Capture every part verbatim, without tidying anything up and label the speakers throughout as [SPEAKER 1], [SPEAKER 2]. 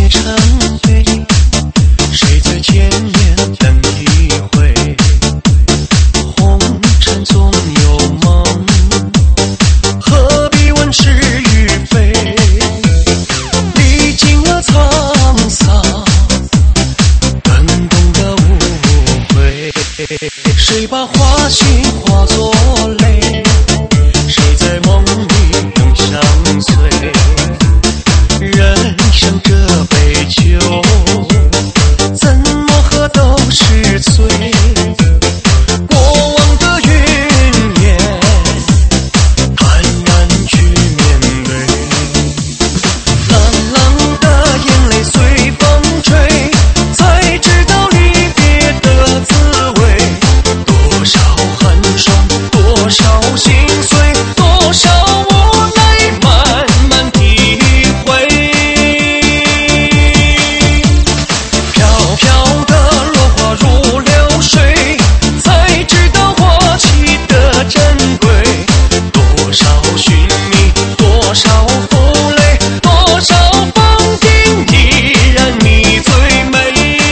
[SPEAKER 1] 谁把花心化作泪？谁在梦里永相随？人生这杯酒，怎么喝都是醉。过往的云烟，坦然去面对。冷冷的眼泪随风吹，才知道离别的滋味。多少寒霜，多少心碎，多少无奈，慢慢体会。飘飘的落花如流水，才知道过期的珍贵。多少寻觅，多少负累，多少风景，依然你最美。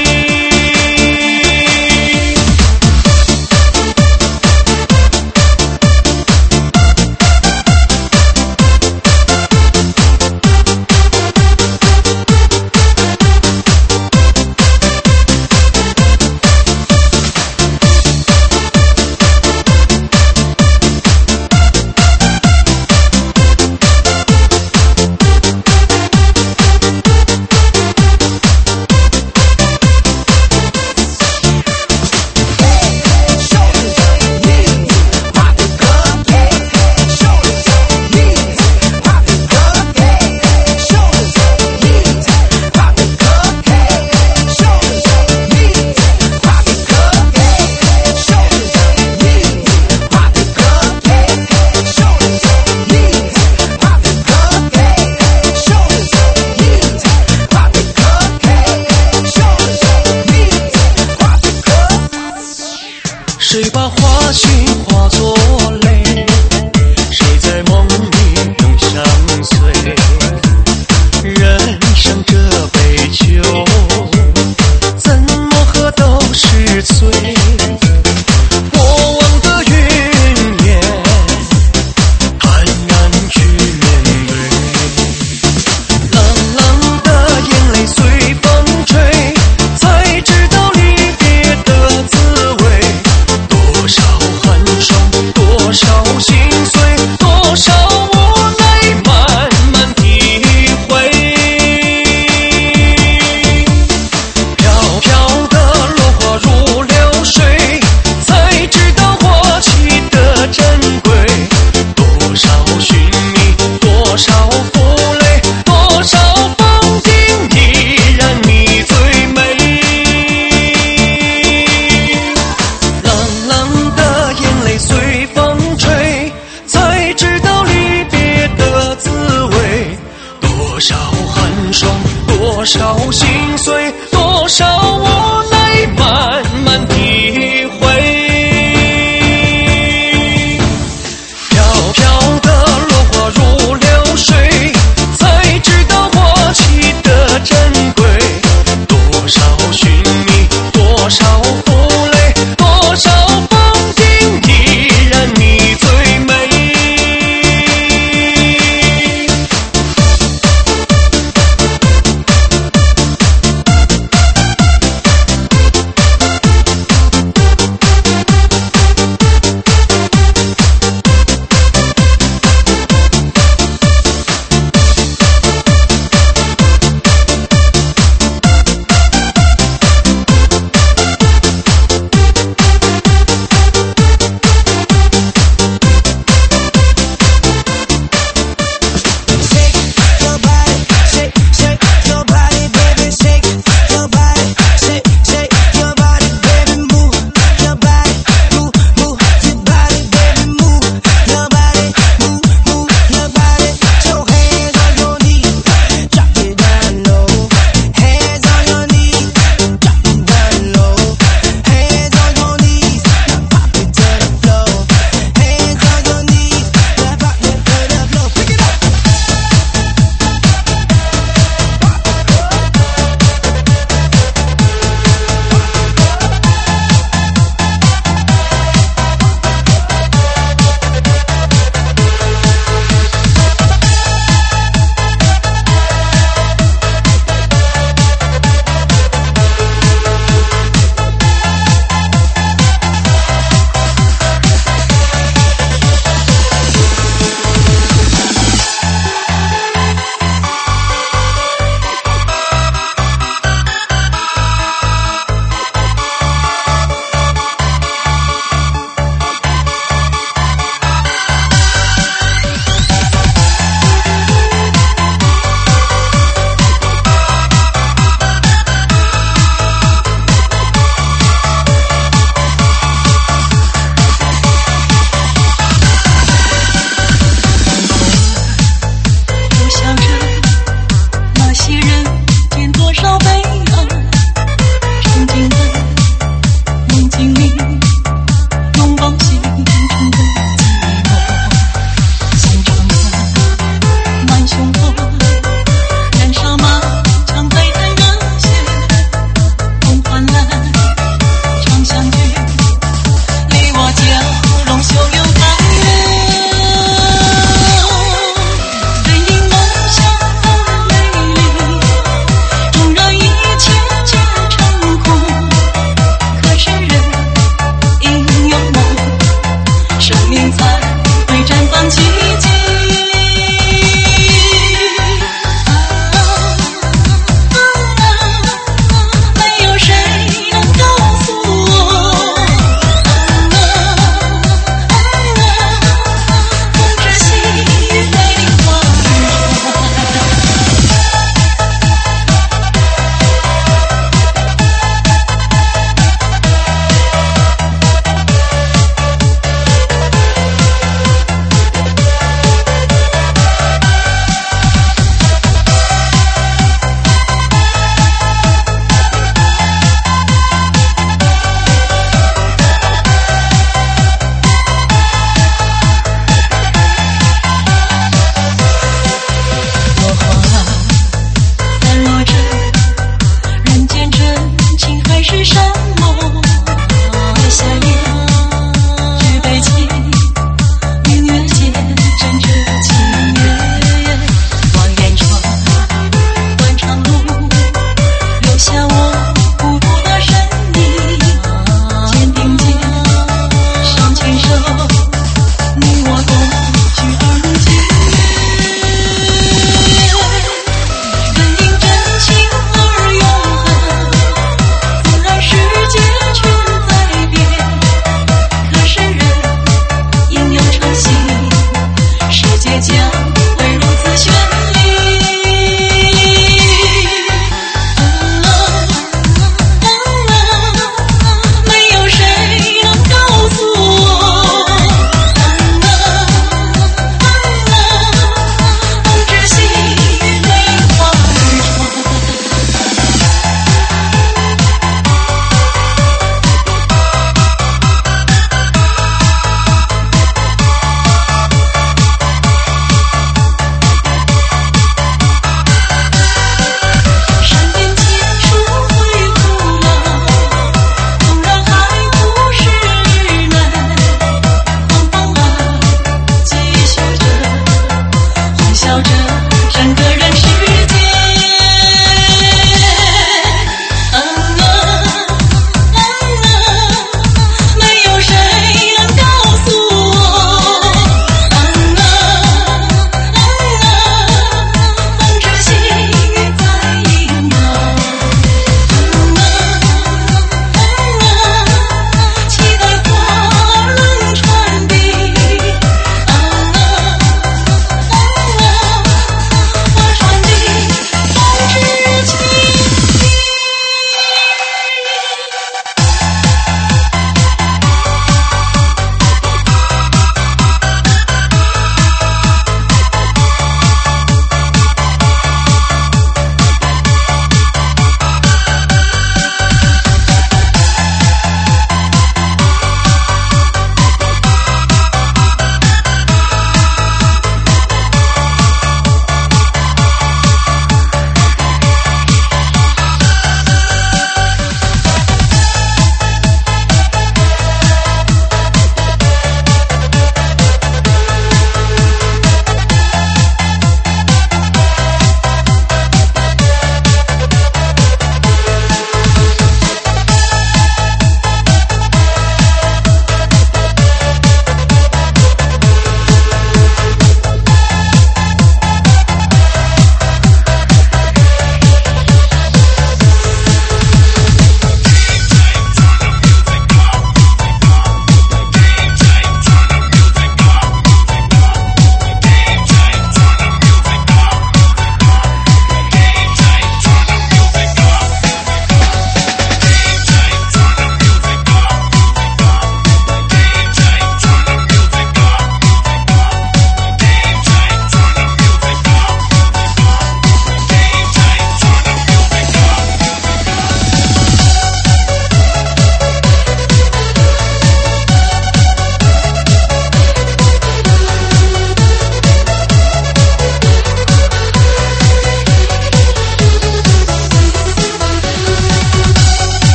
[SPEAKER 1] 谁把花心化作泪？谁在梦里永相随？人生这杯酒，怎么喝都是醉。过往的云烟，坦然去面对。冷冷的眼泪随风吹，才知道离别的滋味。多少寒霜，多少心碎，多少无奈，慢慢体会。飘飘的落花如流水，才知道过期的珍贵。多少寻觅，多少负累，多少风景，依然你最美。冷冷的眼泪随风吹，才知道离别的滋味。多少寒霜，多少心碎，多少无奈，慢慢体会。飘飘的落花如流水，才知道过期的珍贵。多少寻觅，多少负累，多少风景，依然你最美。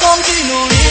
[SPEAKER 1] 忘记努力。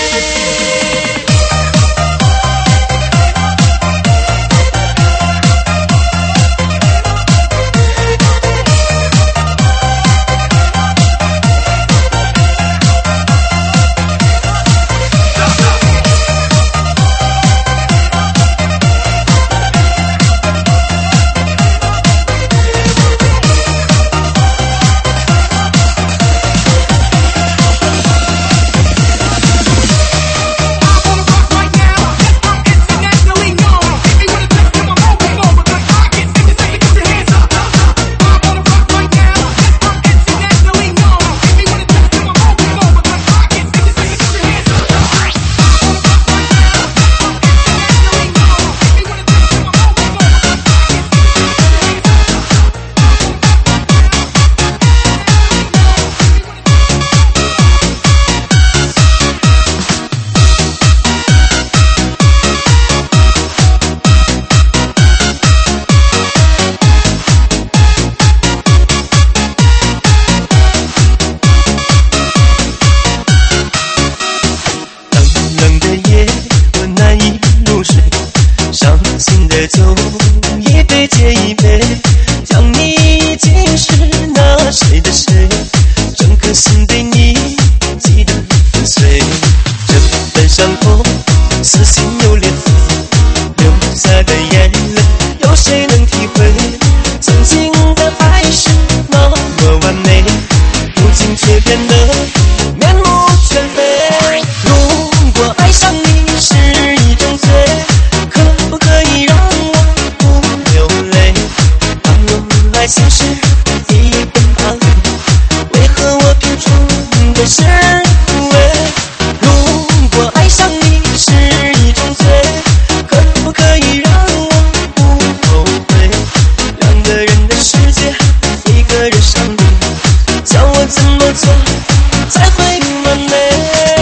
[SPEAKER 2] 的酒一杯接一杯，将你已经是那谁的谁，整颗心被你击得粉碎。这份伤痛，撕心又裂肺，流下的眼泪，有谁能体会？曾经的爱是那么完美，如今却变得面目全非。如果爱上你是一种罪，可不可以让我不流泪？当我爱情是一本安慰，为何我拼出的是无畏？如果爱上你是一种罪，可不可以让我不后悔？两个人的世界，一个人伤悲，叫我怎么做才会完美？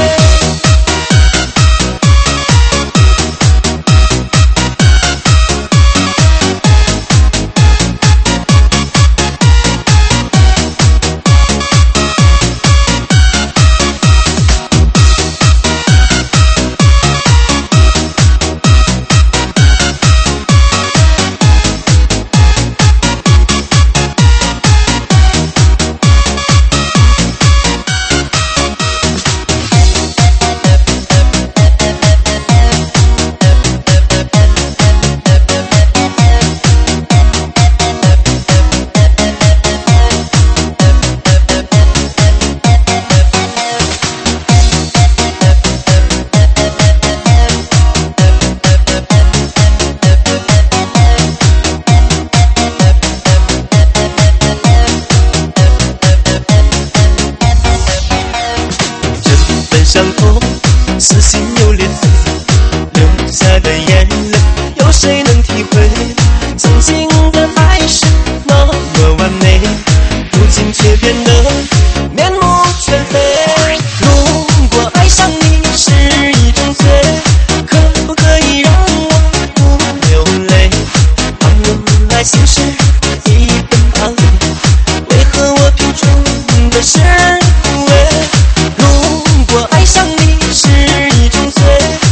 [SPEAKER 2] 伤痛，撕心又裂肺，流下的眼泪，有谁能体会？曾经的爱是那么完美，如今却变得面目全非。如果爱上你是一种罪，可不可以让我不流泪？当我爱情是一本安慰，为何我拼出的是无畏？如果爱上你是一种罪，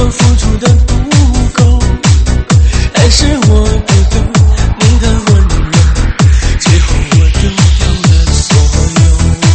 [SPEAKER 2] 我付出的不够，还是我不懂你的温柔，最后我丢掉了所有。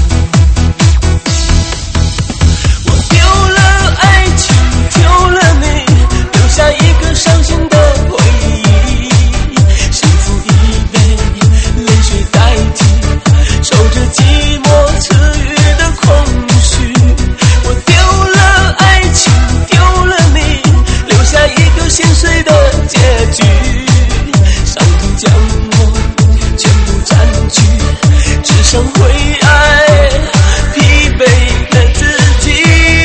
[SPEAKER 2] 我丢了爱情，丢了你，留下一个伤心的回忆，幸福已被泪水代替，守着寂寞赐予的空虚。我丢了爱情，丢了你，留下一个心碎的结局，伤痛将我全部占据，只剩灰暗疲惫的自己。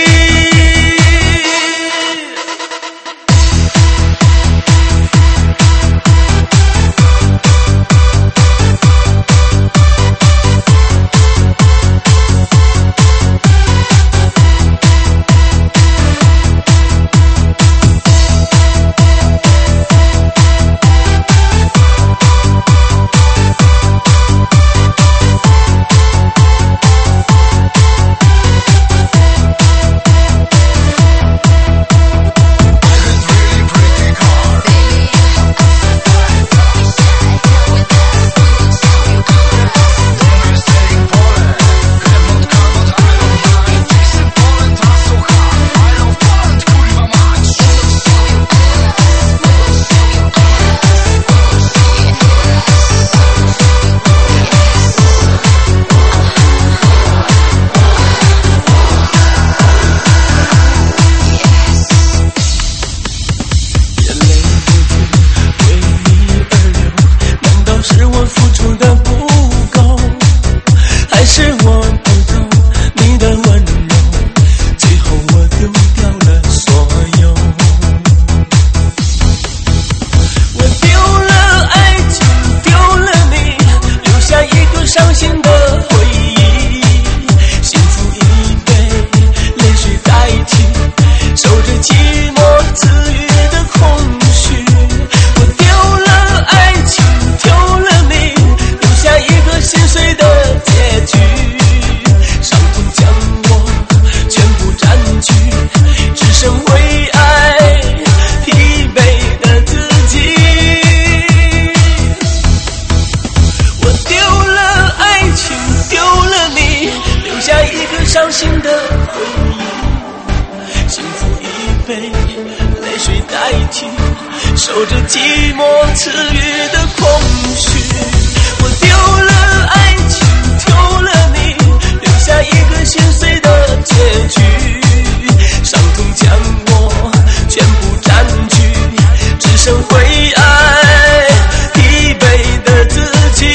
[SPEAKER 2] 伤心的回忆，幸福已被泪水代替，守着寂寞赐予的空虚。我丢了爱情，丢了你，留下一个心碎的结局，伤痛将我全部占据，只剩灰暗疲惫的自己。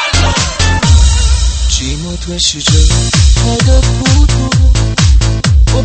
[SPEAKER 2] 吞噬着爱的孤独，我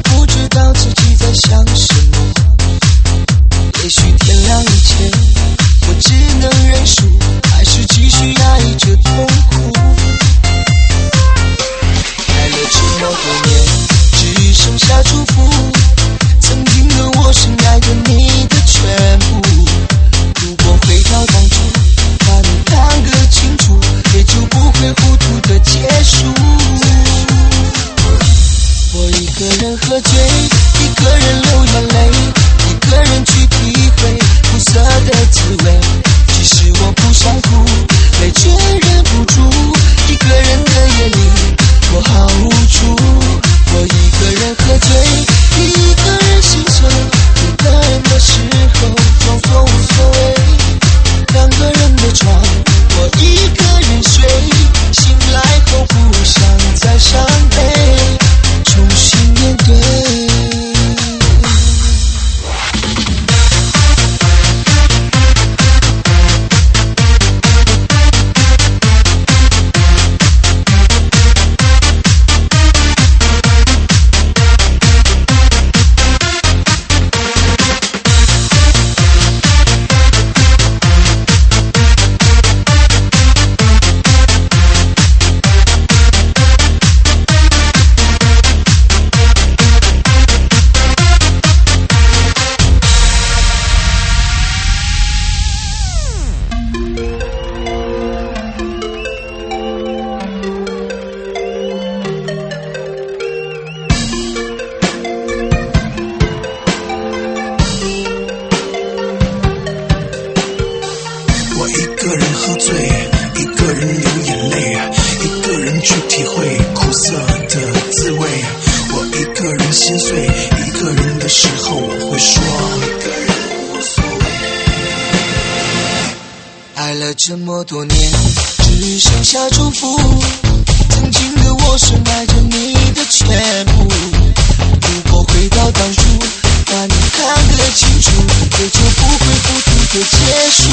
[SPEAKER 2] 个人喝醉，一个人流眼泪，一个人去体会苦涩的滋味。其实我不想哭，泪却忍不住，一个人的夜里我好无助。我一个人喝醉，一个人心碎，一个人的时候装作无所谓。两个人的床，我一个人睡，醒来后不想再伤悲，重新面对。这么多年，只剩下祝福。曾经的我深爱着你的全部。如果回到当初，把你看得清楚，也就不会糊涂的结束。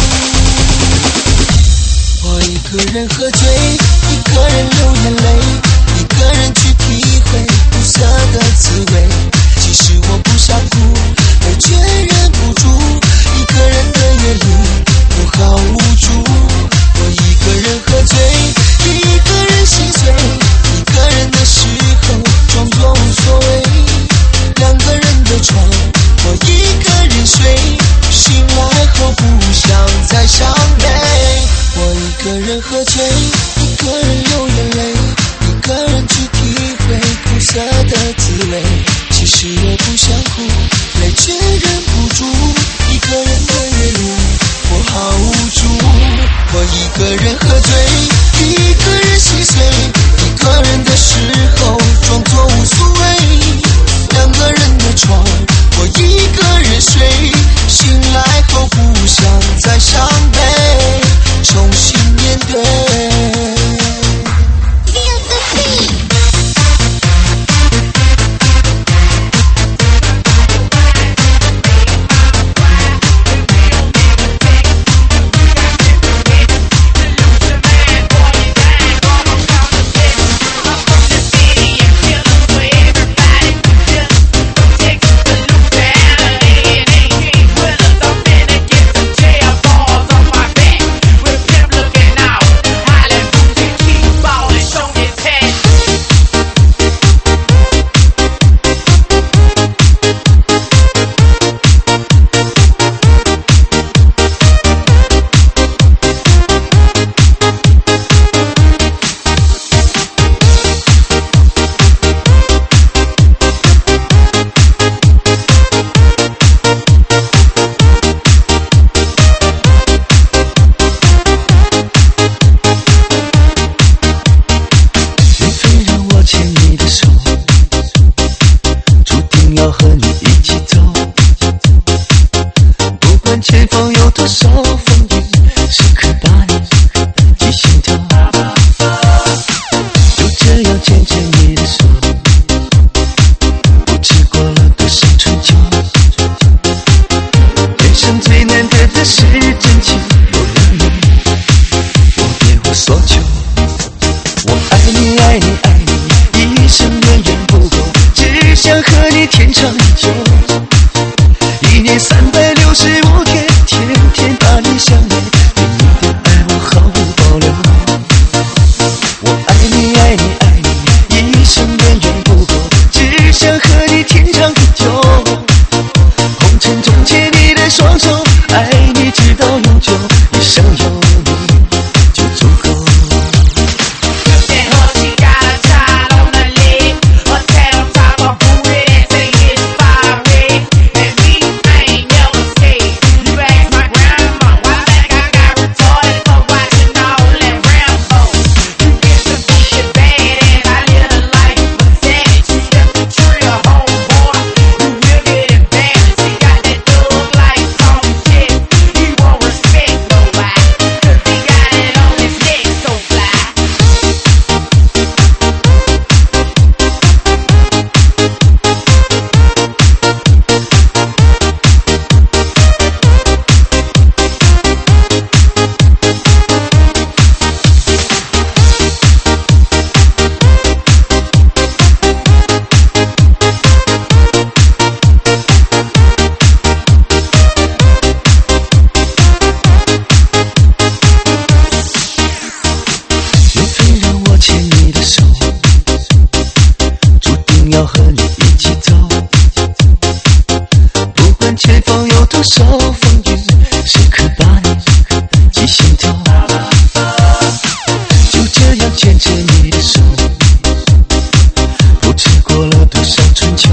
[SPEAKER 2] 我一个人喝醉，一个人流眼泪，一个人去体会苦涩的滋味。其实我不想哭，泪却忍不住，一个人的夜里我好无助。我一个人喝醉，一个人心碎，一个人的时候装作无所谓。两个人的床，我一个人睡，醒来后不想再伤悲。我一个人喝醉，一个人流眼泪，一个人去体会苦涩的滋味。其实我不想哭，泪却忍不住，一个人的夜里我好无助。我一个人喝醉，一个人心碎，一个人的时候装作无所谓。两个人的床，我一个人睡，醒来后不想再伤悲，重新面对。 和你一起走，不管前方有多少风雨，时刻把你记心头。就这样牵着你的手，不知过了多少春秋。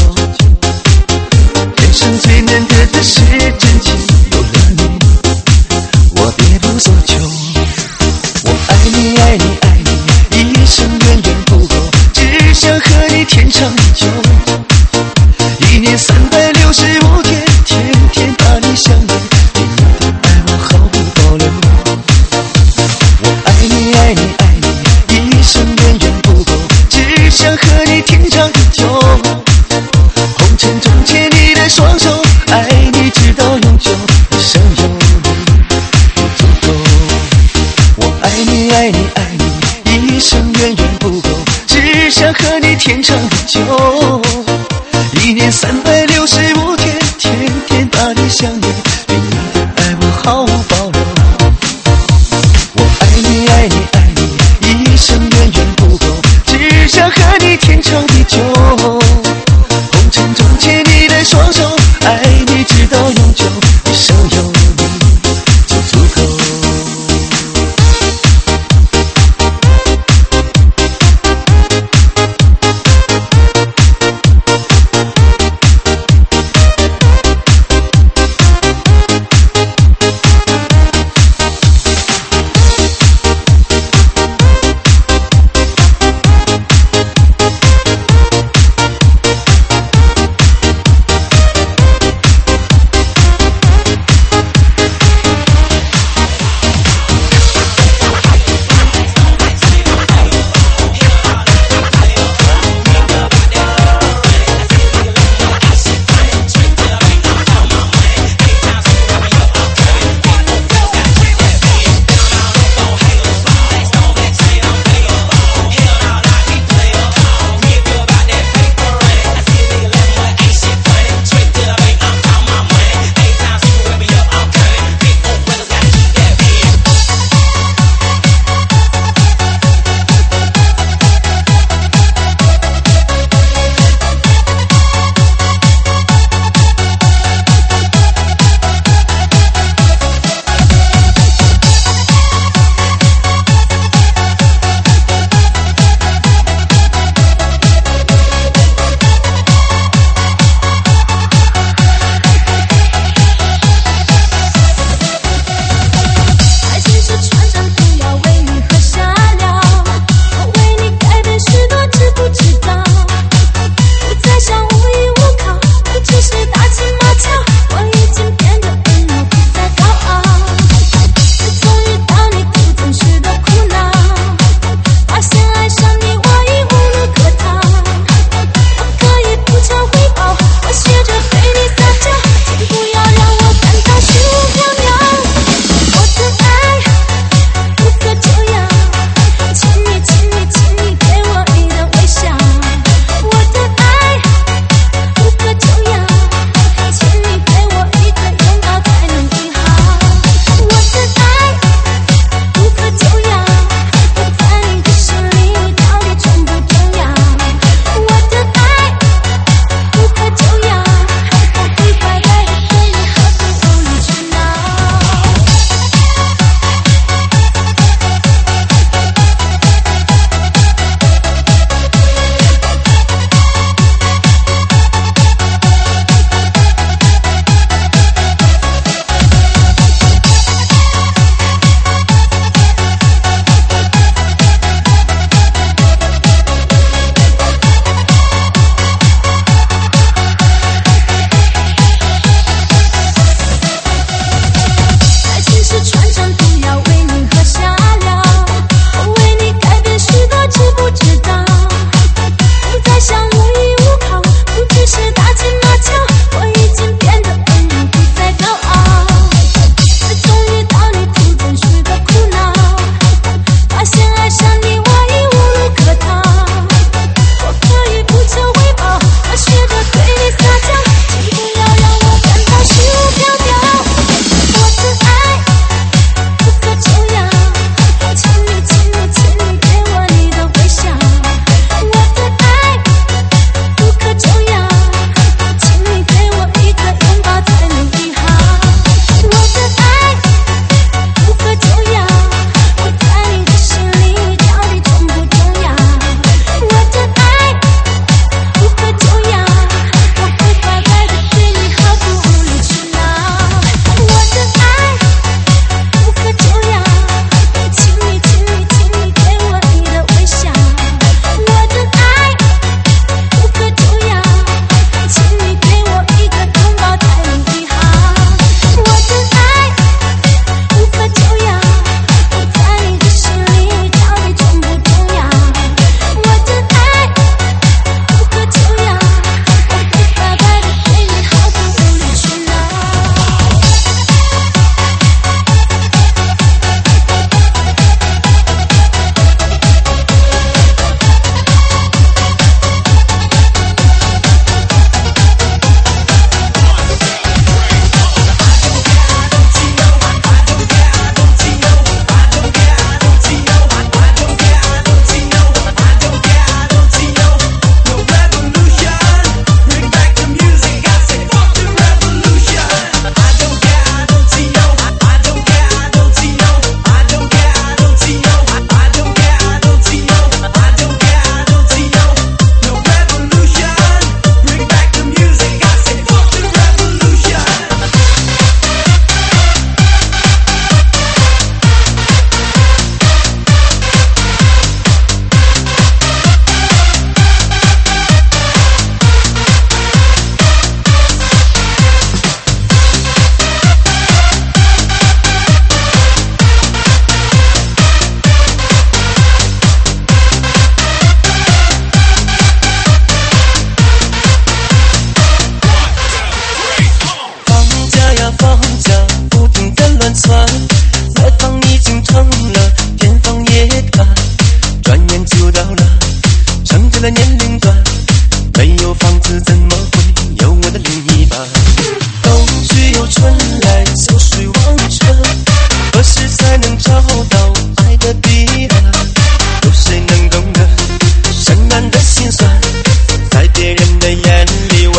[SPEAKER 2] 人生最难得的是真情，有了你，我别无所求。我爱你，爱你，爱你，一生远远不够，只想和你天长地久。一年三百六十五天，天天把你想念，对你的爱我毫不保留。我爱你，爱你，爱你，一生远远不够，只想和你天长地久。红尘中牵你的双手，爱你直到永久，一生有你不足够。我爱你，爱你，爱你，一生远远不够，只想和你天长地久。一年三百六十五天，天天把你想念，对你的爱我毫无保留。我爱你，爱你，爱你，一生远远不够，只想和你天长地久。红尘中牵你的双手，爱你直到永久，一生有你就足够。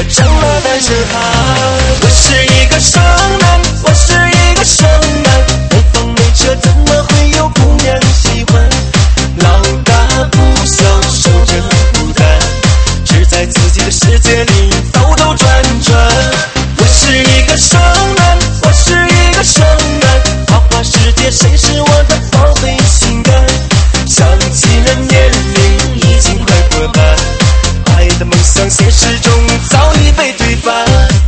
[SPEAKER 2] 我长大带着它。我是一个生男，我是一个生男，没房没车怎么会有姑娘喜欢？老大不小，守着孤单，只在自己的世界里兜兜转转。我是一个生男，我是一个生男，花花世界谁是我的宝贝心肝？想起了年龄已经快过半，爱的梦想现实中早已被推翻。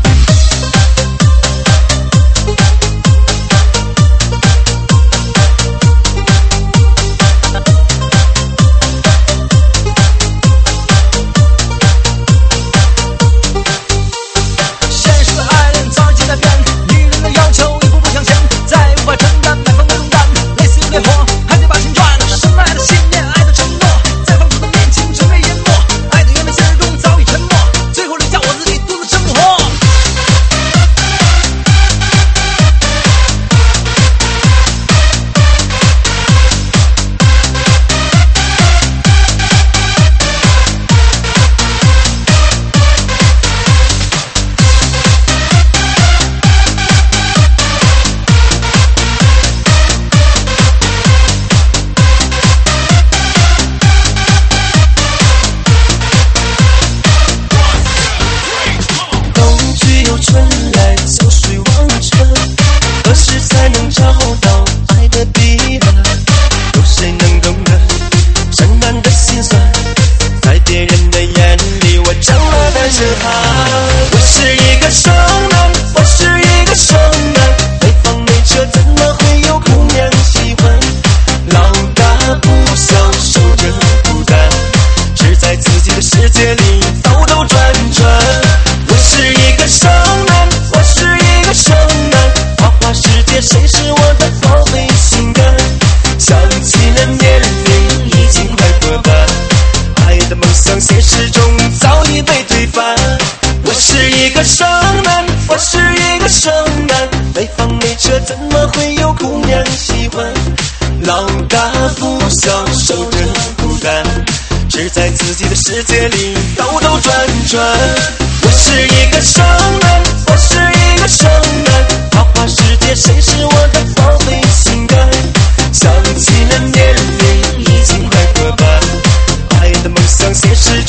[SPEAKER 2] 现实中早已被推翻。我是一个生男，我是一个生男，没房没车怎么会有姑娘喜欢？老大不小，守着孤单，只在自己的世界里兜兜转转。我是一个生男，我是一个生男，花花世界谁是我的宝贝心肝？想起了年龄已经快过半，爱的梦想现实